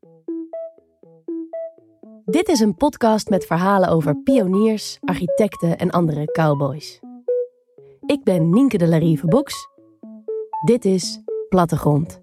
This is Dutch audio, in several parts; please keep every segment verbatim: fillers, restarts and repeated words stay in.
Dit is een podcast met verhalen over pioniers, architecten en andere cowboys. Ik ben Nienke de Larive Boeks. Dit is Plattegrond.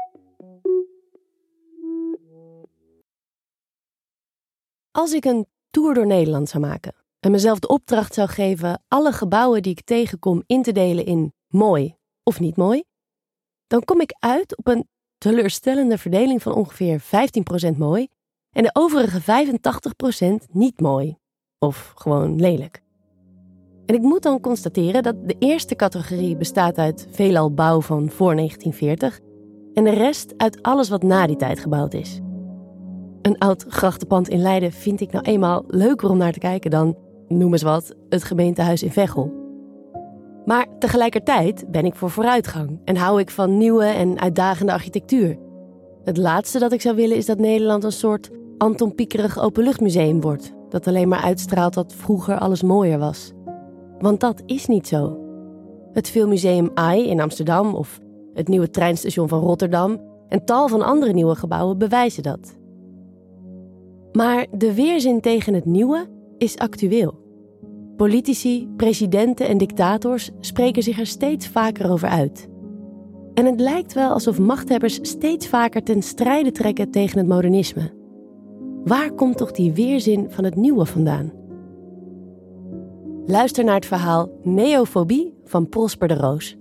Als ik een tour door Nederland zou maken en mezelf de opdracht zou geven alle gebouwen die ik tegenkom in te delen in mooi of niet mooi, dan kom ik uit op een teleurstellende verdeling van ongeveer vijftien procent mooi en de overige vijfentachtig procent niet mooi of gewoon lelijk. En ik moet dan constateren dat de eerste categorie bestaat uit veelal bouw van voor negentien veertig en de rest uit alles wat na die tijd gebouwd is. Een oud grachtenpand in Leiden vind ik nou eenmaal leuker om naar te kijken dan, noem eens wat, het gemeentehuis in Veghel. Maar tegelijkertijd ben ik voor vooruitgang en hou ik van nieuwe en uitdagende architectuur. Het laatste dat ik zou willen is dat Nederland een soort Anton Piekerig openluchtmuseum wordt, dat alleen maar uitstraalt dat vroeger alles mooier was. Want dat is niet zo. Het Filmmuseum AI in Amsterdam of het nieuwe treinstation van Rotterdam en tal van andere nieuwe gebouwen bewijzen dat. Maar de weerzin tegen het nieuwe is actueel. Politici, presidenten en dictators spreken zich er steeds vaker over uit. En het lijkt wel alsof machthebbers steeds vaker ten strijde trekken tegen het modernisme. Waar komt toch die weerzin van het nieuwe vandaan? Luister naar het verhaal Neofobie van Prosper de Roos.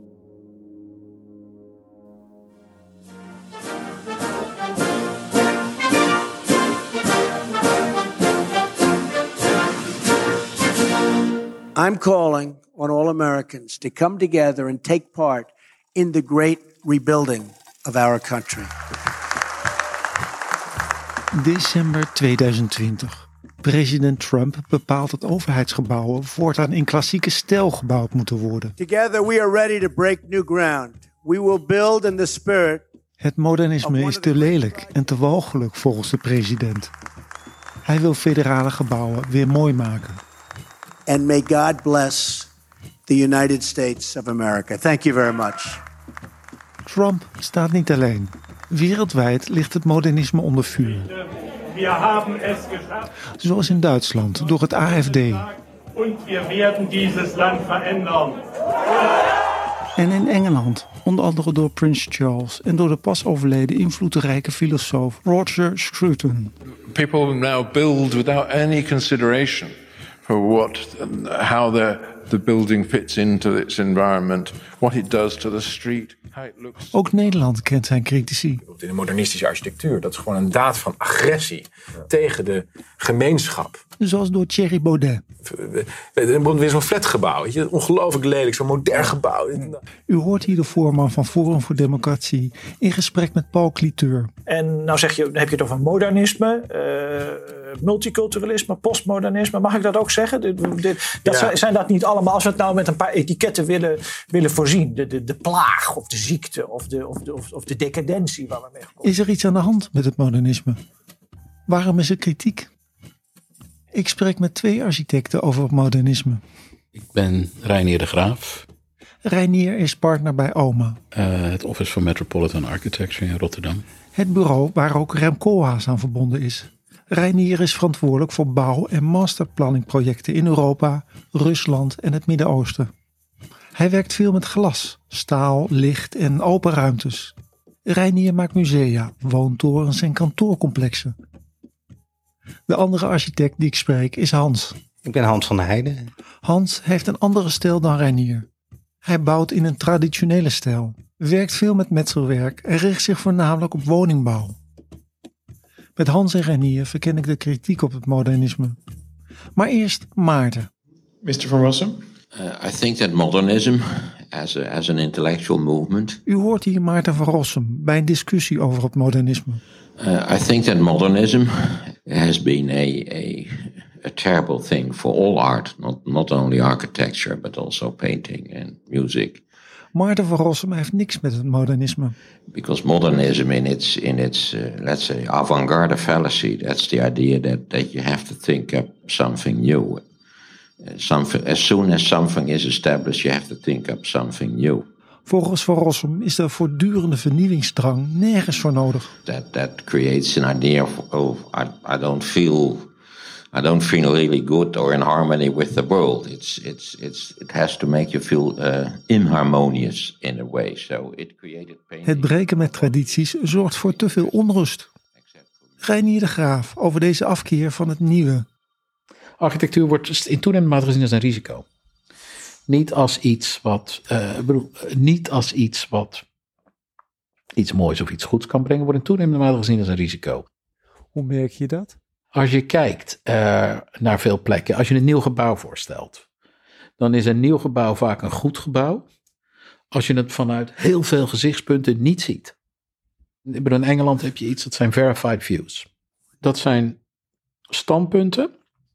I'm calling on all Americans to come together and take part in the great rebuilding of our country. December tweeduizend twintig. President Trump bepaalt dat overheidsgebouwen voortaan in klassieke stijl gebouwd moeten worden. Together we are ready to break new ground. We will build in the spirit. Het modernisme is te lelijk en te walgelijk volgens de president. Hij wil federale gebouwen weer mooi maken. And may God bless the United States of America. Thank you very much. Trump staat niet alleen. Wereldwijd ligt het modernisme onder vuur. Zoals in Duitsland door het A F D. En in Engeland, onder andere door Prins Charles en door de pas overleden invloedrijke filosoof Roger Scruton. People now build without any consideration for what, how the the building fits into its environment, what it does to the street, how it looks. Ook Nederland kent zijn critici. In de modernistische architectuur, dat is gewoon een daad van agressie tegen de gemeenschap. Zoals door Thierry Baudet. Er wordt weer zo'n flatgebouw, weet je, ongelooflijk lelijk, zo'n modern gebouw. U hoort hier de voorman van Forum voor Democratie in gesprek met Paul Cliteur. En nou zeg je, heb je het over modernisme, uh, multiculturalisme, postmodernisme. Mag ik dat ook zeggen? Dit, dit, dat ja. Zijn dat niet allemaal, als we het nou met een paar etiketten willen, willen voorzien? De, de, de plaag of de ziekte of de, of de, of de decadentie waar we mee gekomen. Is er iets aan de hand met het modernisme? Waarom is er kritiek? Ik spreek met twee architecten over het modernisme. Ik ben Reinier de Graaf. Reinier is partner bij OMA. Uh, het Office for Metropolitan Architecture in Rotterdam. Het bureau waar ook Rem Koolhaas aan verbonden is. Reinier is verantwoordelijk voor bouw- en masterplanningprojecten in Europa, Rusland en het Midden-Oosten. Hij werkt veel met glas, staal, licht en open ruimtes. Reinier maakt musea, woontorens en kantoorcomplexen. De andere architect die ik spreek is Hans. Ik ben Hans van der Heijden. Hans heeft een andere stijl dan Reinier. Hij bouwt in een traditionele stijl, werkt veel met metselwerk en richt zich voornamelijk op woningbouw. Met Hans en Reinier verken ik de kritiek op het modernisme. Maar eerst Maarten. mister Van Rossum? Uh, I think that modernism as, a, as an intellectual movement. U hoort hier Maarten van Rossum bij een discussie over het modernisme. Uh, I think that modernism has been a, a, a terrible thing for all art, not, not only architecture, but also painting and music. Maarten van Rossum heeft niks met het modernisme. Because modernism in its, in its uh, let's say, avant-garde fallacy, that's the idea that, that you have to think up something new. Uh, something, as soon as something is established, you have to think up something new. Volgens Van Rossum is de voortdurende vernieuwingsdrang nergens voor nodig. That that creates an idea of, oh, I, I don't feel, I don't feel really good or in harmony with the world. It's it's it's it has to make you feel uh, inharmonious in a way. So it created pain. Het breken met tradities zorgt voor te veel onrust. Reinier de Graaf over deze afkeer van het nieuwe. Architectuur wordt in toenemende mate gezien als een risico. Niet als iets wat, uh, bedoel, niet als iets wat iets moois of iets goeds kan brengen, wordt in toenemende mate gezien als een risico. Hoe merk je dat? Als je kijkt uh, naar veel plekken, als je een nieuw gebouw voorstelt, dan is een nieuw gebouw vaak een goed gebouw, als je het vanuit heel veel gezichtspunten niet ziet. Ik bedoel, in Engeland heb je iets, dat zijn verified views. Dat zijn standpunten.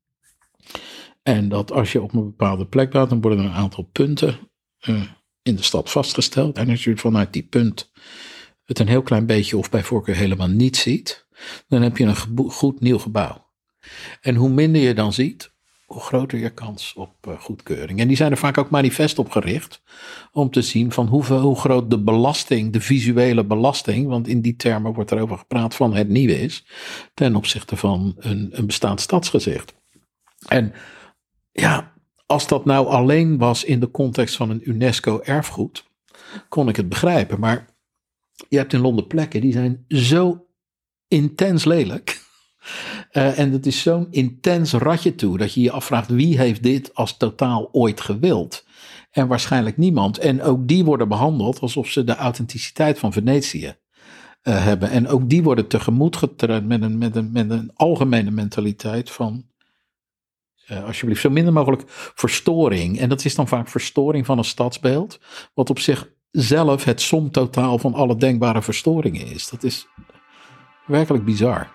En dat als je op een bepaalde plek bent, dan worden er een aantal punten uh, in de stad vastgesteld. En als je vanuit die punt het een heel klein beetje of bij voorkeur helemaal niet ziet, dan heb je een gebo- goed nieuw gebouw. En hoe minder je dan ziet, hoe groter je kans op uh, goedkeuring. En die zijn er vaak ook manifest op gericht om te zien van hoeveel, hoe groot de belasting, de visuele belasting, want in die termen wordt er over gepraat van het nieuwe is, ten opzichte van een, een bestaand stadsgezicht. En ja, als dat nou alleen was in de context van een UNESCO-erfgoed, kon ik het begrijpen. Maar je hebt in Londen plekken die zijn zo intens lelijk. Uh, en het is zo'n intens ratje toe dat je je afvraagt wie heeft dit als totaal ooit gewild. En waarschijnlijk niemand. En ook die worden behandeld alsof ze de authenticiteit van Venetië uh, hebben. En ook die worden tegemoet getreden met een, met een, met een algemene mentaliteit van Uh, alsjeblieft, zo minder mogelijk verstoring. En dat is dan vaak verstoring van een stadsbeeld, wat op zichzelf het somtotaal van alle denkbare verstoringen is. Dat is werkelijk bizar.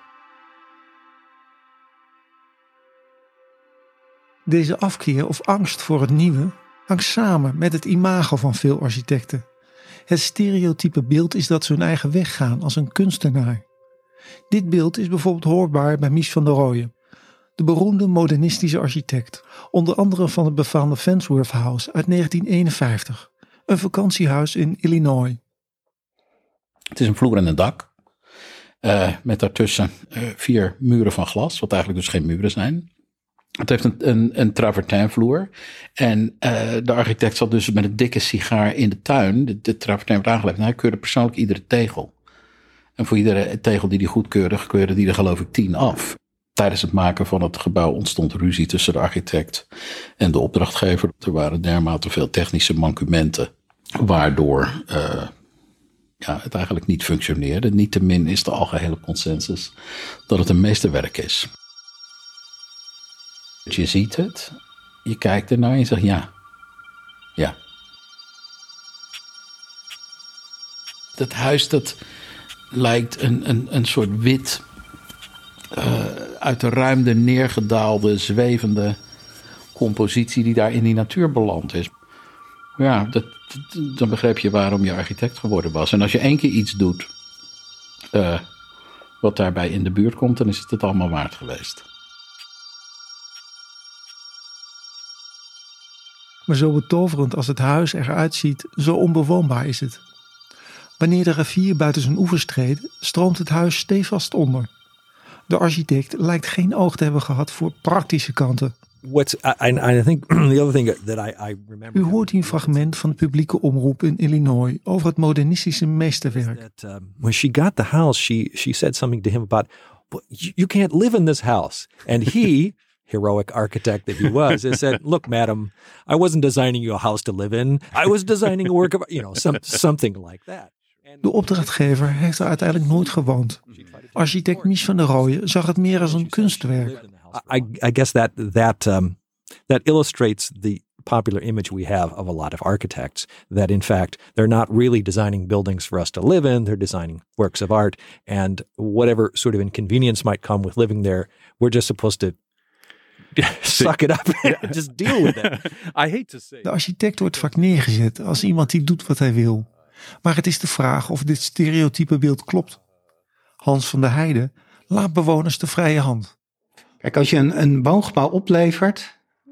Deze afkeer of angst voor het nieuwe hangt samen met het imago van veel architecten. Het stereotype beeld is dat ze hun eigen weg gaan als een kunstenaar. Dit beeld is bijvoorbeeld hoorbaar bij Mies van der Rohe, de beroemde modernistische architect, onder andere van het befaamde Farnsworth House uit negentien eenenvijftig, een vakantiehuis in Illinois. Het is een vloer en een dak, uh, met daartussen uh, vier muren van glas, wat eigenlijk dus geen muren zijn. Het heeft een, een, een travertinvloer en uh, de architect zat dus met een dikke sigaar in de tuin, de, de travertin werd aangelegd en hij keurde persoonlijk iedere tegel. En voor iedere tegel die hij goedkeurde, keurde die er geloof ik tien af. Tijdens het maken van het gebouw ontstond ruzie tussen de architect en de opdrachtgever. Er waren dermate veel technische mankementen, waardoor uh, ja, het eigenlijk niet functioneerde. Niettemin is de algehele consensus dat het een meesterwerk is. Je ziet het, je kijkt ernaar en je zegt ja, ja. Dat huis dat lijkt een, een, een soort wit, Uh, uit de ruimte neergedaalde, zwevende compositie die daar in die natuur beland is. Ja, dat, dat, dan begreep je waarom je architect geworden was. En als je één keer iets doet uh, wat daarbij in de buurt komt, dan is het het allemaal waard geweest. Maar zo betoverend als het huis eruit ziet, zo onbewoonbaar is het. Wanneer de rivier buiten zijn oevers treedt, stroomt het huis stevast onder. De architect lijkt geen oog te hebben gehad voor praktische kanten. What's I, I think the other thing that I, I remember. U hoort hier een fragment van de publieke omroep in Illinois over het modernistische meesterwerk. That, um, when she got the house, she she said something to him about, you, you can't live in this house. And he, heroic architect that he was, he said, look, madam, I wasn't designing you a house to live in. I was designing a work of, you know, some, something like that. De opdrachtgever heeft er uiteindelijk nooit gewoond. Architect Mies van der Rohe zag het meer als een kunstwerk. I, I guess that that um, that illustrates the popular image we have of a lot of architects. That in fact they're not really designing buildings for us to live in. They're designing works of art, and whatever sort of inconvenience might come with living there, we're just supposed to suck it up and just deal with it. I hate to say. De architect wordt vaak neergezet als iemand die doet wat hij wil. Maar het is de vraag of dit stereotype beeld klopt. Hans van der Heijden laat bewoners de vrije hand. Kijk, als je een, een woongebouw oplevert,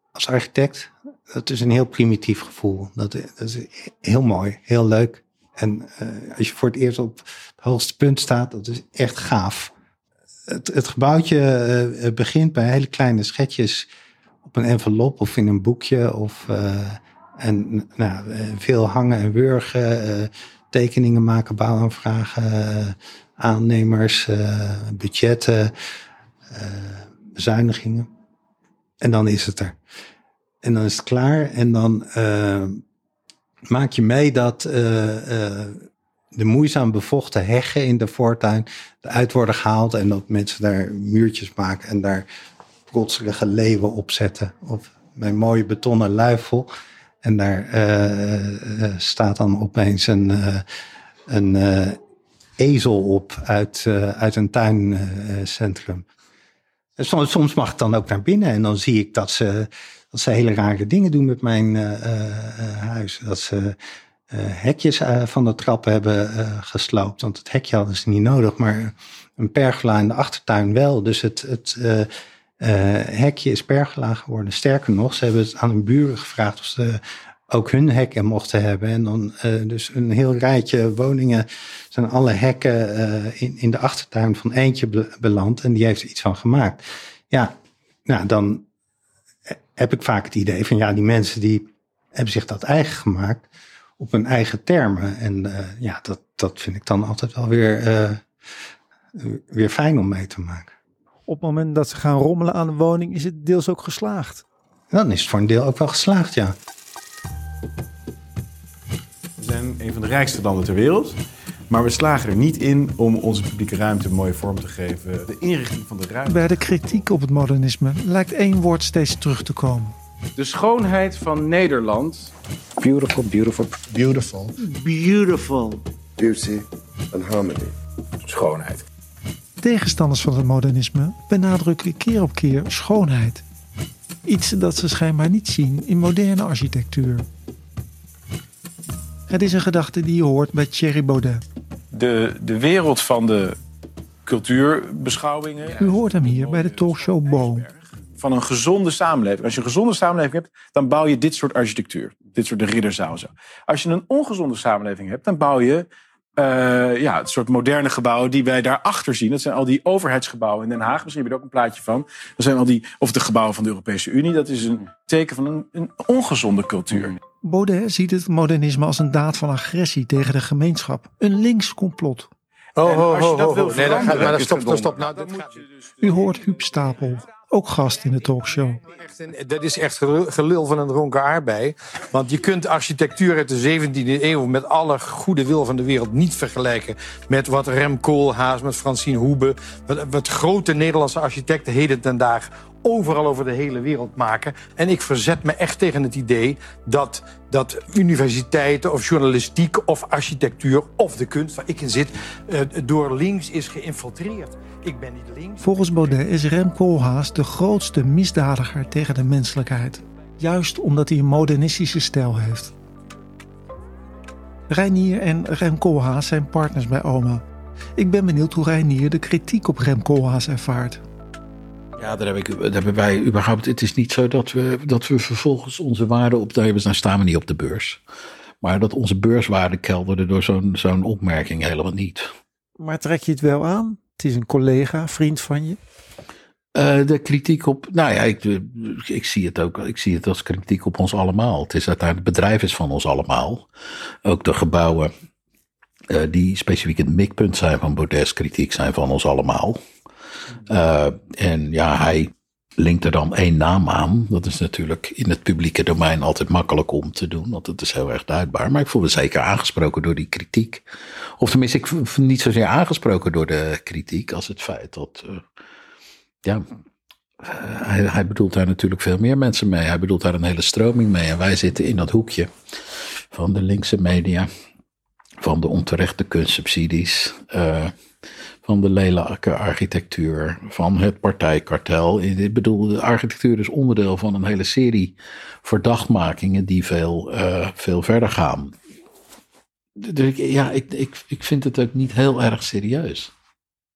als architect, dat is een heel primitief gevoel. Dat, dat is heel mooi, heel leuk. En uh, als je voor het eerst op het hoogste punt staat, dat is echt gaaf. Het, het gebouwtje uh, begint bij hele kleine schetjes op een envelop of in een boekje. Of, uh, en nou, veel hangen en wurgen, uh, tekeningen maken, bouwaanvragen, uh, aannemers, uh, budgetten, uh, bezuinigingen. En dan is het er. En dan is het klaar. En dan uh, maak je mee dat uh, uh, de moeizaam bevochten heggen in de voortuin eruit worden gehaald. En dat mensen daar muurtjes maken en daar protselige leeuwen op zetten. Of mijn mooie betonnen luifel. En daar uh, uh, staat dan opeens een, uh, een uh, ezel op uit, uh, uit een tuincentrum. Uh, soms, soms mag ik dan ook naar binnen en dan zie ik dat ze, dat ze hele rare dingen doen met mijn uh, uh, huis. Dat ze uh, hekjes uh, van de trap hebben uh, gesloopt. Want het hekje hadden ze niet nodig, maar een pergola in de achtertuin wel. Dus het... het uh, Uh, hekje is pergola geworden. Sterker nog, ze hebben het aan hun buren gevraagd of ze ook hun hekken mochten hebben. En dan uh, dus een heel rijtje woningen zijn alle hekken uh, in, in de achtertuin van eentje be- beland. En die heeft er iets van gemaakt. Ja, nou dan heb ik vaak het idee van ja, die mensen die hebben zich dat eigen gemaakt op hun eigen termen. En uh, ja, dat, dat vind ik dan altijd wel weer, uh, weer fijn om mee te maken. Op het moment dat ze gaan rommelen aan de woning, is het deels ook geslaagd. Dan is het voor een deel ook wel geslaagd, ja. We zijn een van de rijkste landen ter wereld. Maar we slagen er niet in om onze publieke ruimte een mooie vorm te geven. De inrichting van de ruimte. Bij de kritiek op het modernisme lijkt één woord steeds terug te komen. De schoonheid van Nederland. Beautiful, beautiful, beautiful. Beautiful. Beauty and harmony. Schoonheid. Tegenstanders van het modernisme benadrukken keer op keer schoonheid. Iets dat ze schijnbaar niet zien in moderne architectuur. Het is een gedachte die je hoort bij Thierry Baudet. De, de wereld van de cultuurbeschouwingen. U hoort hem hier bij de talkshow Boom. Van een gezonde samenleving. Als je een gezonde samenleving hebt, dan bouw je dit soort architectuur. Dit soort de ridderzaal zo. Als je een ongezonde samenleving hebt, dan bouw je Uh, ja, het soort moderne gebouwen die wij daarachter zien. Dat zijn al die overheidsgebouwen in Den Haag. Misschien heb je er ook een plaatje van. Dat zijn al die, of de gebouwen van de Europese Unie. Dat is een teken van een, een ongezonde cultuur. Baudet ziet het modernisme als een daad van agressie tegen de gemeenschap. Een links complot. Oh, ho, ho, ho, ho. Nee, dan gaat, maar dan stop, stop, stop. Nou, dan moet je dus, U hoort Huub Stapel, ook gast in de talkshow. Dat is echt gelul van een dronken aardbei. Want je kunt architectuur uit de zeventiende eeuw met alle goede wil van de wereld niet vergelijken met wat Rem Koolhaas, met Francine Hoebe, wat, wat grote Nederlandse architecten heden ten dagen overal over de hele wereld maken. En ik verzet me echt tegen het idee dat, dat universiteiten of journalistiek of architectuur of de kunst waar ik in zit, uh, door links is geïnfiltreerd. Ik ben niet links. Volgens Baudet is Rem Koolhaas de grootste misdadiger tegen de menselijkheid. Juist omdat hij een modernistische stijl heeft. Reinier en Rem Koolhaas zijn partners bij OMA. Ik ben benieuwd hoe Reinier de kritiek op Rem Koolhaas ervaart. Ja, daar, heb ik, daar hebben wij überhaupt. Het is niet zo dat we, dat we vervolgens onze waarde op. Daar staan we niet op de beurs. Maar dat onze beurswaarde kelderde door zo'n, zo'n opmerking helemaal niet. Maar trek je het wel aan? Het is een collega, vriend van je. Uh, de kritiek op. Nou ja, ik, ik zie het ook. Ik zie het als kritiek op ons allemaal. Het is uiteindelijk het bedrijf is van ons allemaal. Ook de gebouwen uh, die specifiek het mikpunt zijn van Baudet's kritiek zijn van ons allemaal. Uh, en ja, hij linkt er dan één naam aan. Dat is natuurlijk in het publieke domein altijd makkelijk om te doen, want het is heel erg duidbaar. Maar ik voel me zeker aangesproken door die kritiek. Of tenminste, ik voel me niet zozeer aangesproken door de kritiek als het feit dat, uh, ja, uh, hij, hij bedoelt daar natuurlijk veel meer mensen mee. Hij bedoelt daar een hele stroming mee. En wij zitten in dat hoekje van de linkse media, van de onterechte kunstsubsidies, uh, van de lelijke architectuur, van het partijkartel. Ik bedoel, de architectuur is onderdeel van een hele serie verdachtmakingen die veel, uh, veel verder gaan. Dus ik, ja, ik, ik, ik vind het ook niet heel erg serieus.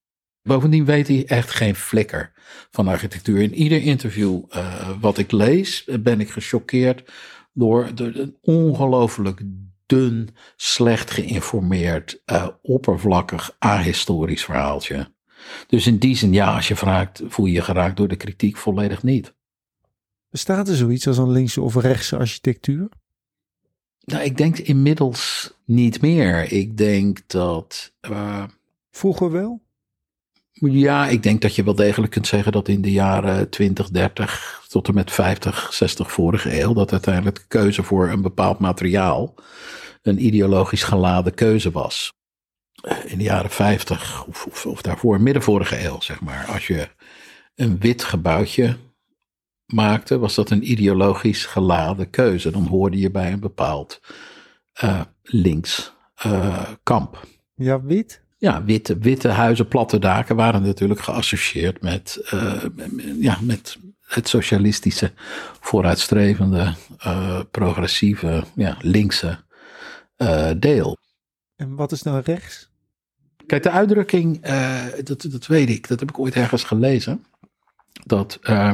Bovendien weet hij echt geen flikker van architectuur. In ieder interview uh, wat ik lees, ben ik gechoqueerd door, door een ongelooflijk dun, slecht geïnformeerd, uh, oppervlakkig, ahistorisch verhaaltje. Dus in die zin, ja, als je vraagt, voel je je geraakt door de kritiek? Volledig niet. Bestaat er zoiets als een linkse of rechtse architectuur? Nou, ik denk inmiddels niet meer. Ik denk dat... Uh, Vroeger wel? Ja, ik denk dat je wel degelijk kunt zeggen dat in de jaren twintig, dertig tot en met vijftig, zestig vorige eeuw, dat uiteindelijk de keuze voor een bepaald materiaal een ideologisch geladen keuze was. In de jaren vijftig of, of, of daarvoor, midden vorige eeuw, zeg maar. Als je een wit gebouwtje maakte, was dat een ideologisch geladen keuze. Dan hoorde je bij een bepaald uh, links uh, kamp. Ja, wit? Ja, witte, witte huizen, platte daken waren natuurlijk geassocieerd met, uh, ja, met het socialistische, vooruitstrevende, uh, progressieve, ja, linkse uh, deel. En wat is nou rechts? Kijk, de uitdrukking, uh, dat, dat weet ik, dat heb ik ooit ergens gelezen, dat uh,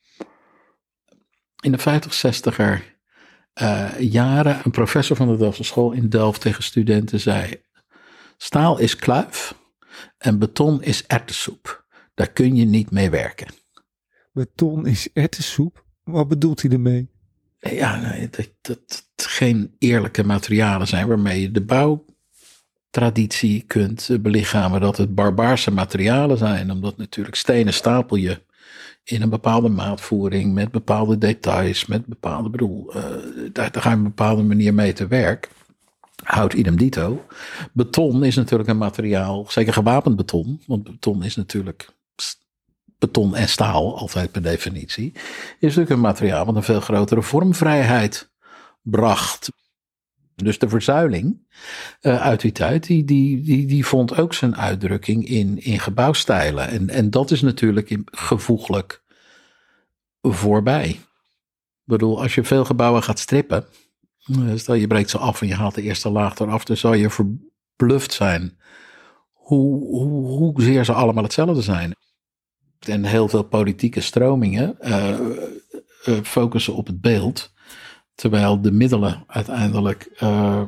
in de vijftig, zestiger uh, jaren een professor van de Delftse school in Delft tegen studenten zei: staal is kluif en beton is erwtensoep. Daar kun je niet mee werken. Beton is erwtensoep? Wat bedoelt hij ermee? Ja, nee, dat, dat het geen eerlijke materialen zijn waarmee je de bouwtraditie kunt belichamen. Dat het barbaarse materialen zijn. Omdat natuurlijk stenen stapel je in een bepaalde maatvoering, met bepaalde details, met bepaalde, bedoel, uh, daar, daar ga je op een bepaalde manier mee te werk. Hout idem dito. Beton is natuurlijk een materiaal, zeker gewapend beton, want beton is natuurlijk beton en staal, altijd per definitie, is natuurlijk een materiaal wat een veel grotere vormvrijheid bracht. Dus de verzuiling uh, uit die tijd, die, die, die, die vond ook zijn uitdrukking in, in gebouwstijlen. En, en dat is natuurlijk gevoeglijk voorbij. Ik bedoel, als je veel gebouwen gaat strippen, stel je breekt ze af en je haalt de eerste laag eraf, dan zal je verbluft zijn hoe, hoe, hoezeer ze allemaal hetzelfde zijn. En heel veel politieke stromingen uh, uh, focussen op het beeld, terwijl de middelen uiteindelijk uh,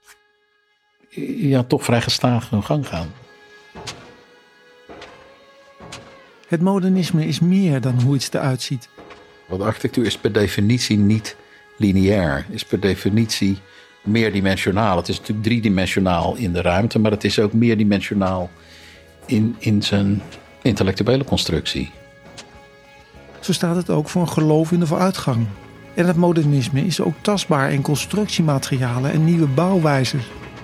ja, toch vrij gestaag hun gang gaan. Het modernisme is meer dan hoe iets eruit ziet. Want architectuur is per definitie niet lineair, is per definitie meerdimensionaal. Het is natuurlijk driedimensionaal in de ruimte, maar het is ook meerdimensionaal in, in zijn intellectuele constructie. Zo staat het ook voor een geloof in de vooruitgang. En het modernisme is ook tastbaar in constructiematerialen en nieuwe bouwwijzen.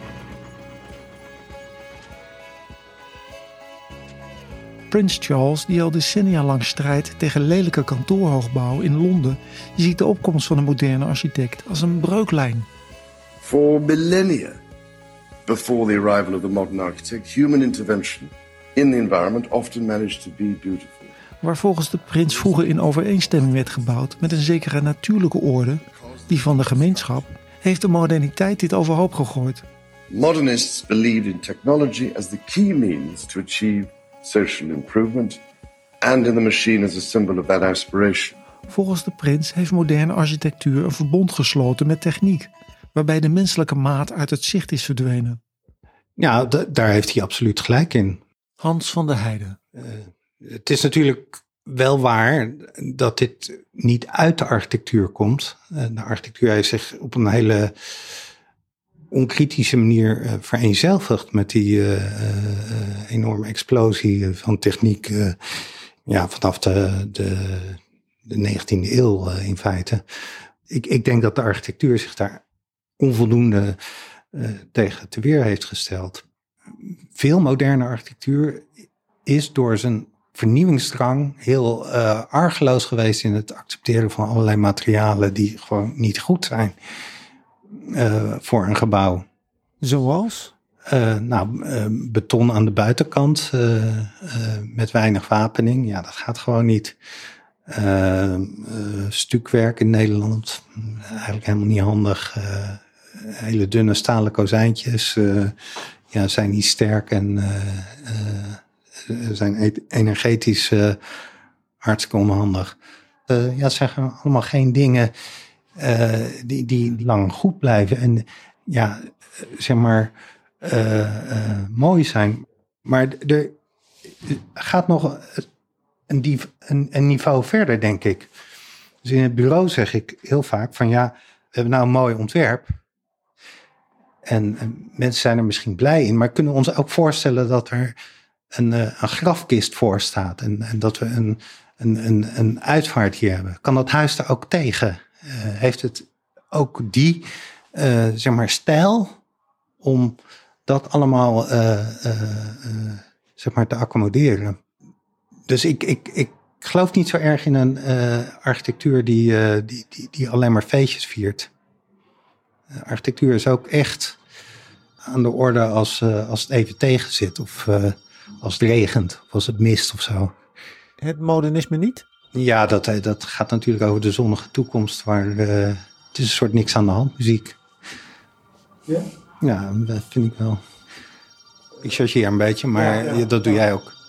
Prins Charles, die al decennia lang strijdt tegen lelijke kantoorhoogbouw in Londen, ziet de opkomst van een moderne architect als een breuklijn. For millennia before the arrival of the modern architect, human intervention in the environment often managed to be beautiful. Waar volgens de prins vroeger in overeenstemming werd gebouwd met een zekere natuurlijke orde, die van de gemeenschap, heeft de moderniteit dit overhoop gegooid. Modernists believed in technology as the key means to achieve social improvement and in the machine as a symbol of that aspiration. Volgens de prins heeft moderne architectuur een verbond gesloten met techniek, waarbij de menselijke maat uit het zicht is verdwenen. Ja, d- daar heeft hij absoluut gelijk in. Hans van der Heijden. Uh, het is natuurlijk wel waar dat dit niet uit de architectuur komt. Uh, de architectuur heeft zich op een hele onkritische manier uh, vereenzelvigd met die uh, uh, enorme explosie van techniek uh, ja, vanaf de, de, de negentiende eeuw uh, in feite. Ik, ik denk dat de architectuur zich daar onvoldoende uh, tegen te weer heeft gesteld. Veel moderne architectuur is door zijn vernieuwingsdrang heel uh, argeloos geweest in het accepteren van allerlei materialen die gewoon niet goed zijn uh, voor een gebouw. Zoals? Uh, nou, uh, beton aan de buitenkant uh, uh, met weinig wapening. Ja, dat gaat gewoon niet. Uh, uh, stukwerk in Nederland, eigenlijk helemaal niet handig. Uh, hele dunne stalen kozijntjes uh, ja, zijn niet sterk en uh, uh, zijn energetisch uh, hartstikke onhandig. Uh, ja, het zijn allemaal geen dingen uh, die, die lang goed blijven. En ja, zeg maar, uh, uh, mooi zijn. Maar er gaat nog een, div- een, een niveau verder, denk ik. Dus in het bureau zeg ik heel vaak van ja, we hebben nou een mooi ontwerp. En, en mensen zijn er misschien blij in, maar kunnen we ons ook voorstellen dat er een, uh, een grafkist voor staat. En, en dat we een, een, een, een uitvaart hier hebben. Kan dat huis daar ook tegen? Uh, heeft het ook die uh, zeg maar stijl om dat allemaal uh, uh, uh, zeg maar te accommoderen? Dus ik, ik, ik geloof niet zo erg in een uh, architectuur die, uh, die, die, die alleen maar feestjes viert. Uh, architectuur is ook echt aan de orde als, uh, als het even tegen zit. Of uh, als het regent. Of als het mist of zo. Het modernisme niet? Ja, dat, dat gaat natuurlijk over de zonnige toekomst. Waar uh, het is een soort niks aan de hand muziek. Ja? Ja, dat vind ik wel. Ik chargeer een beetje, maar ja, ja, dat doe ja. jij ook.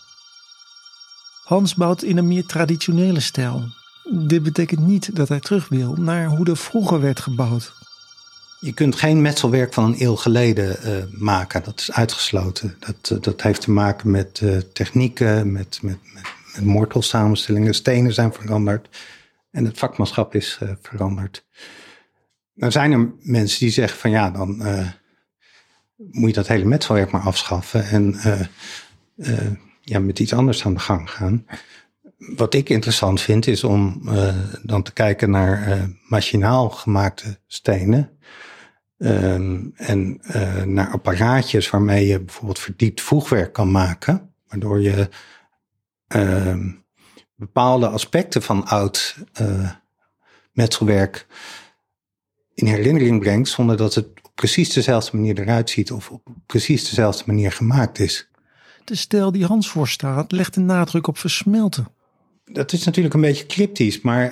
Hans bouwt in een meer traditionele stijl. Dit betekent niet dat hij terug wil naar hoe er vroeger werd gebouwd. Je kunt geen metselwerk van een eeuw geleden uh, maken. Dat is uitgesloten. Dat, uh, dat heeft te maken met uh, technieken, met, met, met, met mortelsamenstellingen. Stenen zijn veranderd en het vakmanschap is uh, veranderd. Dan zijn er mensen die zeggen van ja, dan uh, moet je dat hele metselwerk maar afschaffen en uh, uh, ja, met iets anders aan de gang gaan. Wat ik interessant vind is om uh, dan te kijken naar uh, machinaal gemaakte stenen. Um, en uh, naar apparaatjes waarmee je bijvoorbeeld verdiept voegwerk kan maken. Waardoor je uh, bepaalde aspecten van oud uh, metselwerk in herinnering brengt, zonder dat het op precies dezelfde manier eruit ziet of op precies dezelfde manier gemaakt is. De stijl die Hans voorstaat legt de nadruk op versmelten. Dat is natuurlijk een beetje cryptisch, maar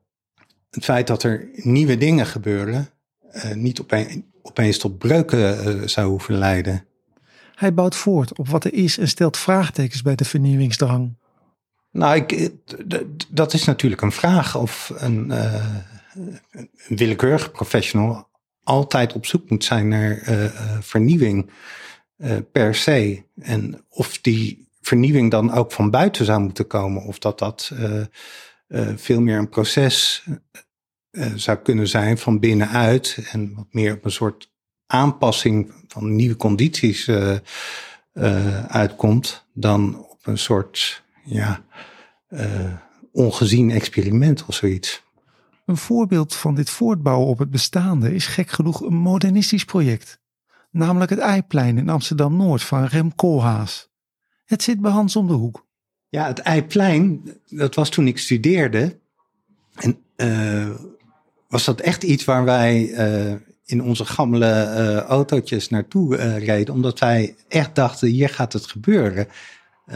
het feit dat er nieuwe dingen gebeuren Uh, niet opeen, opeens tot breuken uh, zou hoeven leiden. Hij bouwt voort op wat er is en stelt vraagtekens bij de vernieuwingsdrang. Nou, ik, d- d- dat is natuurlijk een vraag of een, uh, een willekeurige professional altijd op zoek moet zijn naar uh, uh, vernieuwing uh, per se. En of die vernieuwing dan ook van buiten zou moeten komen, of dat dat uh, uh, veel meer een proces Uh, zou kunnen zijn van binnenuit en wat meer op een soort aanpassing van nieuwe condities uh, uh, uitkomt dan op een soort ja, uh, ongezien experiment of zoiets. Een voorbeeld van dit voortbouwen op het bestaande is gek genoeg een modernistisch project. Namelijk het Eiplein in Amsterdam-Noord van Rem Koolhaas. Het zit bij Hans om de hoek. Ja, het Eiplein, dat was toen ik studeerde. En uh, was dat echt iets waar wij uh, in onze gammele uh, autootjes naartoe uh, reden. Omdat wij echt dachten, hier gaat het gebeuren. Uh,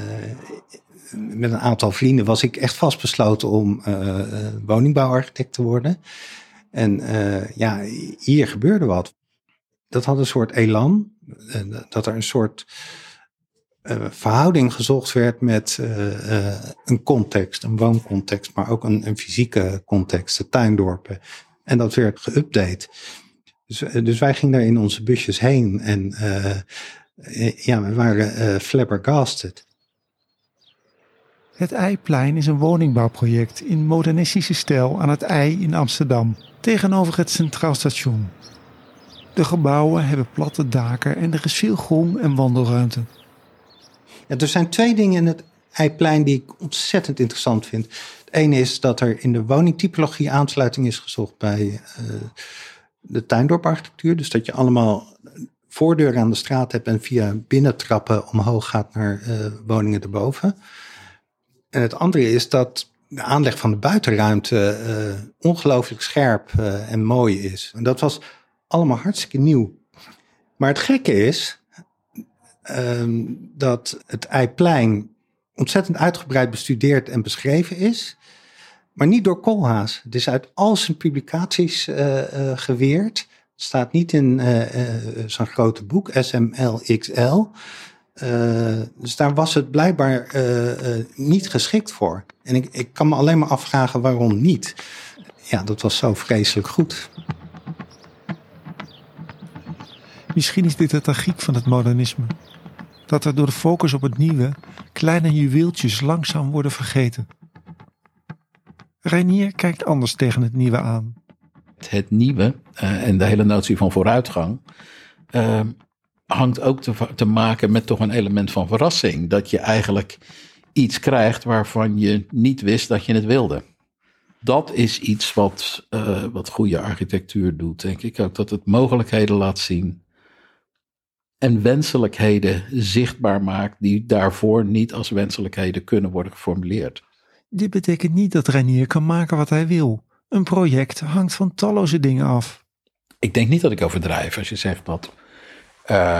met een aantal vrienden was ik echt vastbesloten om uh, uh, woningbouwarchitect te worden. En uh, ja, hier gebeurde wat. Dat had een soort elan. Uh, dat er een soort uh, verhouding gezocht werd met uh, uh, een context, een wooncontext, maar ook een, een fysieke context, de tuindorpen. En dat werd geüpdate. Dus, dus wij gingen daar in onze busjes heen en uh, ja, we waren uh, flabbergasted. Het Eiplein is een woningbouwproject in modernistische stijl aan het Ei in Amsterdam, tegenover het Centraal Station. De gebouwen hebben platte daken en er is veel groen en wandelruimte. Ja, er zijn twee dingen in het Eiplein die ik ontzettend interessant vind. Het ene is dat er in de woningtypologie aansluiting is gezocht bij uh, de tuindorparchitectuur. Dus dat je allemaal voordeuren aan de straat hebt en via binnentrappen omhoog gaat naar uh, woningen erboven. En het andere is dat de aanleg van de buitenruimte uh, ongelooflijk scherp uh, en mooi is. En dat was allemaal hartstikke nieuw. Maar het gekke is uh, dat het Eiplein ontzettend uitgebreid bestudeerd en beschreven is, maar niet door Koolhaas. Het is uit al zijn publicaties uh, uh, geweerd. Het staat niet in uh, uh, zo'n grote boek, S M L X L. Uh, dus daar was het blijkbaar uh, uh, niet geschikt voor. En ik, ik kan me alleen maar afvragen waarom niet. Ja, dat was zo vreselijk goed. Misschien is dit de tragiek van het modernisme. Dat er door de focus op het nieuwe kleine juweeltjes langzaam worden vergeten. Reinier kijkt anders tegen het nieuwe aan. Het nieuwe uh, en de hele notie van vooruitgang Uh, hangt ook te, te maken met toch een element van verrassing. Dat je eigenlijk iets krijgt waarvan je niet wist dat je het wilde. Dat is iets wat, uh, wat goede architectuur doet, denk ik ook. Dat het mogelijkheden laat zien en wenselijkheden zichtbaar maakt die daarvoor niet als wenselijkheden kunnen worden geformuleerd. Dit betekent niet dat Reinier kan maken wat hij wil. Een project hangt van talloze dingen af. Ik denk niet dat ik overdrijf als je zegt dat Uh,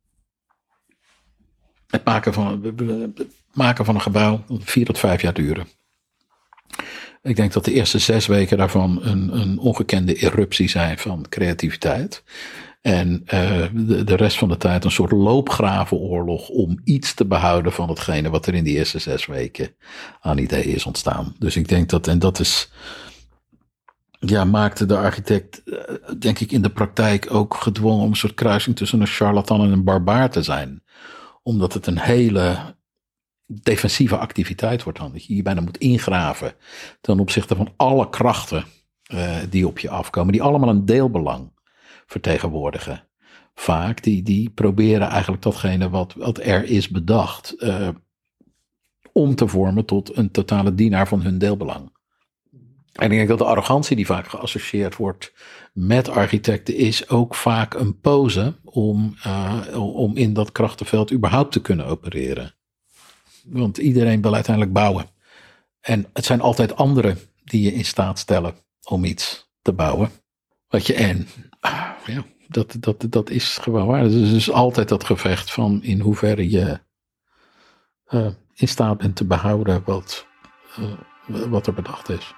het maken van, het maken van een gebouw vier tot vijf jaar duren. Ik denk dat de eerste zes weken daarvan een, een ongekende eruptie zijn van creativiteit. En uh, de, de rest van de tijd een soort loopgravenoorlog om iets te behouden van hetgene wat er in die eerste zes weken aan ideeën is ontstaan. Dus ik denk dat, en dat is... Ja, maakte de architect, denk ik, in de praktijk ook gedwongen om een soort kruising tussen een charlatan en een barbaar te zijn. Omdat het een hele defensieve activiteit wordt dan. Dat je je bijna moet ingraven ten opzichte van alle krachten uh, die op je afkomen. Die allemaal een deelbelang vertegenwoordigen. Vaak, die, die proberen eigenlijk datgene wat, wat er is bedacht uh, om te vormen tot een totale dienaar van hun deelbelang. En ik denk dat de arrogantie die vaak geassocieerd wordt met architecten is ook vaak een pose om, uh, om in dat krachtenveld überhaupt te kunnen opereren. Want iedereen wil uiteindelijk bouwen. En het zijn altijd anderen die je in staat stellen om iets te bouwen. Wat je en, uh, ja, dat, dat, dat is gewoon waar. Dus het is altijd dat gevecht van in hoeverre je uh, in staat bent te behouden wat, uh, wat er bedacht is.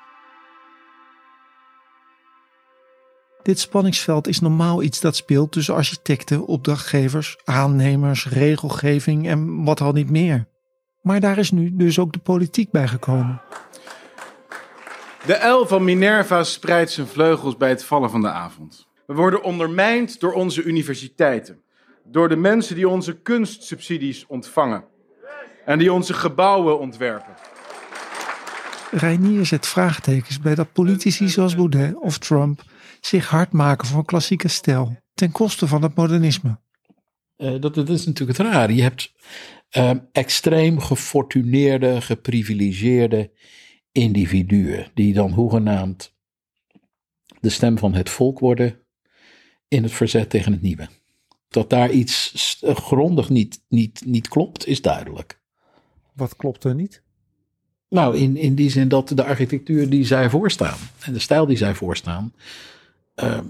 Dit spanningsveld is normaal iets dat speelt tussen architecten, opdrachtgevers, aannemers, regelgeving en wat al niet meer. Maar daar is nu dus ook de politiek bij gekomen. De uil van Minerva spreidt zijn vleugels bij het vallen van de avond. We worden ondermijnd door onze universiteiten. Door de mensen die onze kunstsubsidies ontvangen. En die onze gebouwen ontwerpen. Reinier zet vraagtekens bij dat politici zoals Baudet of Trump zich hard maken voor een klassieke stijl, ten koste van het modernisme. Uh, dat, dat is natuurlijk het rare. Je hebt uh, extreem gefortuneerde, geprivilegeerde individuen, die dan hoegenaamd de stem van het volk worden in het verzet tegen het nieuwe. Dat daar iets grondig niet, niet, niet klopt, is duidelijk. Wat klopt er niet? Nou, in, in die zin dat de architectuur die zij voorstaan en de stijl die zij voorstaan, Uh,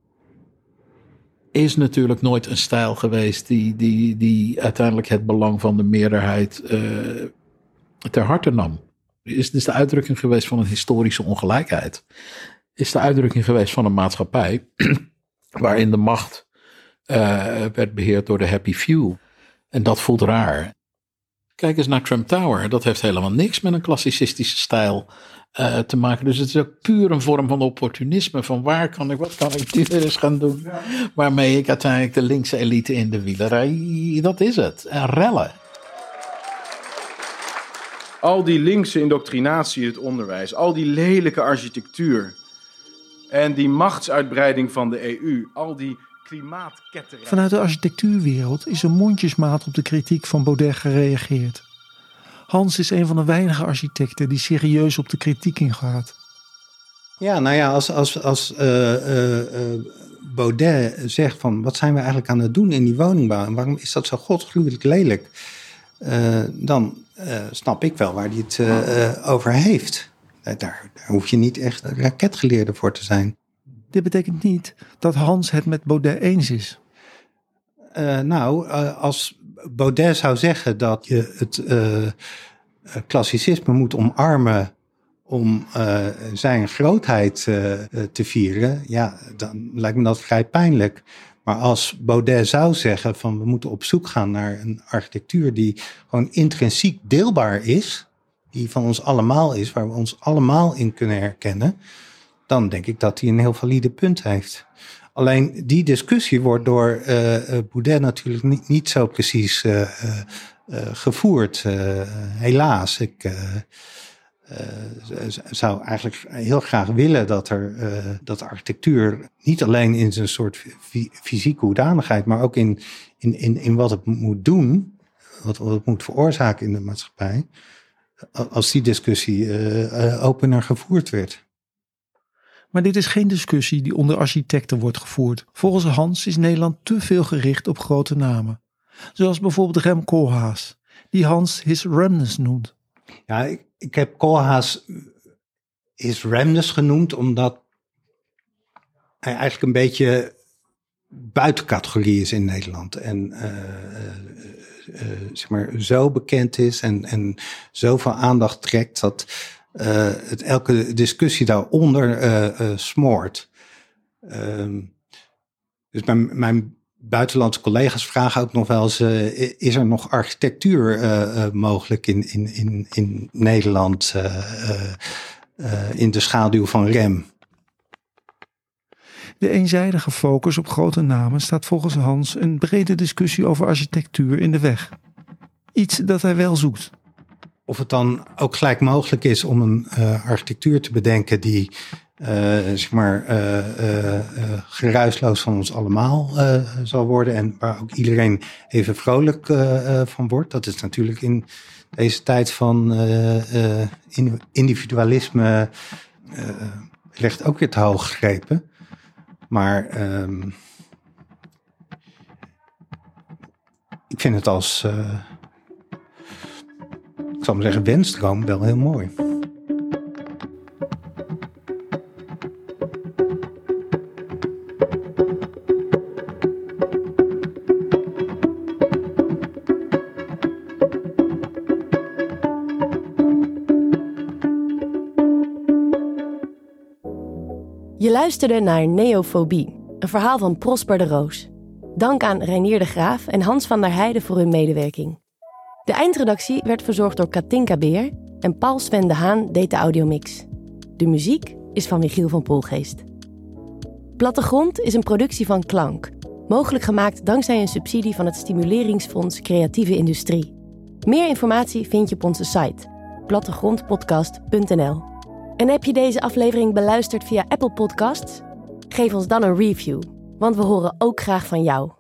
is natuurlijk nooit een stijl geweest die, die, die uiteindelijk het belang van de meerderheid uh, ter harte nam. Is, is de uitdrukking geweest van een historische ongelijkheid. Is de uitdrukking geweest van een maatschappij waarin de macht uh, werd beheerd door de happy few. En dat voelt raar. Kijk eens naar Trump Tower. Dat heeft helemaal niks met een klassicistische stijl uh, te maken. Dus het is ook puur een vorm van opportunisme. Van waar kan ik, wat kan ik dit eens gaan doen? Ja. Waarmee ik uiteindelijk de linkse elite in de wielerij, dat is het. En rellen. Al die linkse indoctrinatie in het onderwijs. Al die lelijke architectuur. En die machtsuitbreiding van de E U. Al die klimaatketterij. Vanuit de architectuurwereld is er mondjesmaat op de kritiek van Baudet gereageerd. Hans is een van de weinige architecten die serieus op de kritiek ingaat. Ja, nou ja, als, als, als uh, uh, uh, Baudet zegt van wat zijn we eigenlijk aan het doen in die woningbouw en waarom is dat zo godsgruwelijk lelijk, uh, dan uh, snap ik wel waar hij het uh, uh, over heeft. Uh, daar, daar hoef je niet echt een raketgeleerde voor te zijn. Dit betekent niet dat Hans het met Baudet eens is. Uh, nou, uh, als Baudet zou zeggen dat je het uh, klassicisme moet omarmen om uh, zijn grootheid uh, te vieren, ja, dan lijkt me dat vrij pijnlijk. Maar als Baudet zou zeggen van we moeten op zoek gaan naar een architectuur die gewoon intrinsiek deelbaar is, die van ons allemaal is, waar we ons allemaal in kunnen herkennen, dan denk ik dat hij een heel valide punt heeft. Alleen die discussie wordt door uh, Baudet natuurlijk niet, niet zo precies uh, uh, uh, gevoerd. Uh, helaas. Ik uh, uh, zou eigenlijk heel graag willen dat er uh, dat de architectuur niet alleen in zijn soort fy- fysieke hoedanigheid, maar ook in, in, in, in wat het moet doen, wat, wat het moet veroorzaken in de maatschappij, als die discussie uh, uh, opener gevoerd werd. Maar dit is geen discussie die onder architecten wordt gevoerd. Volgens Hans is Nederland te veel gericht op grote namen. Zoals bijvoorbeeld Rem Koolhaas, die Hans his Ramnes noemt. Ja, ik, ik heb Koolhaas his Ramnes genoemd omdat hij eigenlijk een beetje buiten categorie is in Nederland. En uh, uh, uh, zeg maar zo bekend is en, en zoveel aandacht trekt dat Uh, het elke discussie daaronder uh, uh, smoort. Um, dus mijn, mijn buitenlandse collega's vragen ook nog wel eens, uh, is er nog architectuur uh, uh, mogelijk in, in, in, in Nederland uh, uh, uh, in de schaduw van Rem? De eenzijdige focus op grote namen staat volgens Hans een brede discussie over architectuur in de weg. Iets dat hij wel zoekt. Of het dan ook gelijk mogelijk is om een uh, architectuur te bedenken die uh, zeg maar uh, uh, uh, geruisloos van ons allemaal uh, zal worden en waar ook iedereen even vrolijk uh, uh, van wordt. Dat is natuurlijk in deze tijd van uh, uh, individualisme uh, ligt ook weer te hoog gegrepen. Maar um, ik vind het als Uh, ik zal maar zeggen, wensdroom wel heel mooi. Je luisterde naar Neofobie, een verhaal van Prosper de Roos. Dank aan Reinier de Graaf en Hans van der Heijden voor hun medewerking. De eindredactie werd verzorgd door Katinka Beer en Paul Sven de Haan deed de audiomix. De muziek is van Michiel van Poelgeest. Plattegrond is een productie van Klank, mogelijk gemaakt dankzij een subsidie van het Stimuleringsfonds Creatieve Industrie. Meer informatie vind je op onze site plattegrondpodcast punt n l. En heb je deze aflevering beluisterd via Apple Podcasts? Geef ons dan een review, want we horen ook graag van jou.